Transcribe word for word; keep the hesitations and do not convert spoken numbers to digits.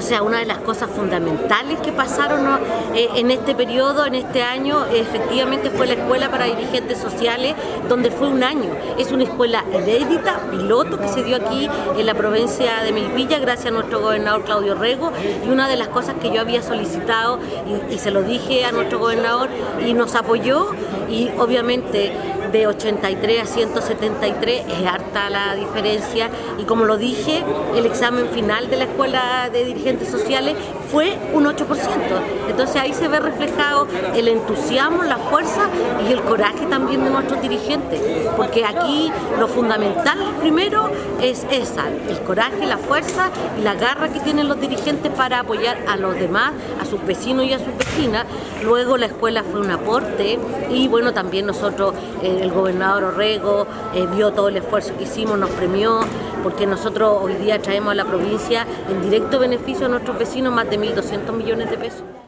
sea, una de las cosas fundamentales que pasaron, ¿no? eh, en este periodo, en este año, eh, efectivamente fue la escuela para dirigentes sociales, donde fue un año. Es una escuela inédita, piloto, que se dio aquí en la provincia de Melipilla, gracias a nuestro gobernador Claudio Rego, y una de las cosas que yo había solicitado, y, y se lo dije a nuestro gobernador, y nos apoyó, y obviamente de ochenta y tres a ciento setenta y tres es harta la diferencia, y como lo dije, el examen final de la escuela de dirigentes sociales fue un ocho por ciento. Entonces ahí se ve reflejado el entusiasmo, la fuerza y el coraje también de nuestros dirigentes, porque aquí lo fundamental primero es esa, el coraje, la fuerza y la garra que tienen los dirigentes para apoyar a los demás, a sus vecinos y a sus vecinas. Luego la escuela fue un aporte, y bueno, también nosotros, eh, el gobernador Orrego eh, vio todo el esfuerzo que hicimos, nos premió, porque nosotros hoy día traemos a la provincia en directo beneficio a nuestros vecinos más de mil doscientos millones de pesos.